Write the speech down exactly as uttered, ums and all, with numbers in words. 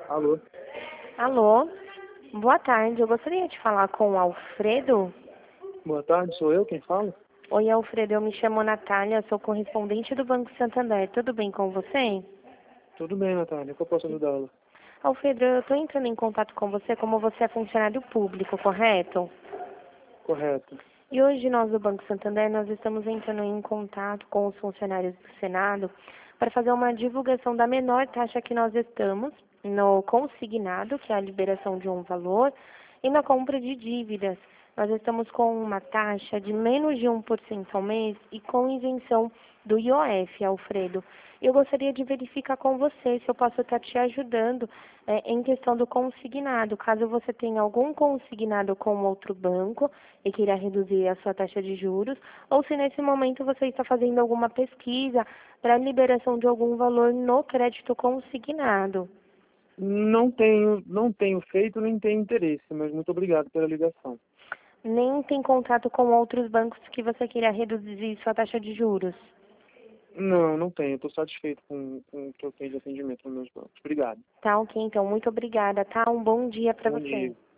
Alô? Alô, boa tarde. Eu gostaria de falar com o Alfredo. Boa tarde, sou eu quem fala? Oi, Alfredo, eu me chamo Natália, sou correspondente do Banco Santander. Tudo bem com você? Tudo bem, Natália, que eu posso ajudá-la? Alfredo, eu estou entrando em contato com você como você é funcionário público, correto? Correto. E hoje nós do Banco Santander, nós estamos entrando em contato com os funcionários do Senado para fazer uma divulgação da menor taxa que nós estamos no consignado, que é a liberação de um valor, e na compra de dívidas. Nós estamos com uma taxa de menos de um por cento ao mês e com isenção do I O F, Alfredo. Eu gostaria de verificar com você se eu posso estar te ajudando é, em questão do consignado. Caso você tenha algum consignado com outro banco e queira reduzir a sua taxa de juros, ou se nesse momento você está fazendo alguma pesquisa para a liberação de algum valor no crédito consignado. Não tenho, não tenho feito nem tenho interesse, mas muito obrigado pela ligação. Nem tem contato com outros bancos que você queira reduzir sua taxa de juros. Não, não tenho. Estou satisfeito com, com o que eu tenho de atendimento nos meus bancos. Obrigado. Tá, ok, então, muito obrigada, tá? Um bom dia para Bom você. dia.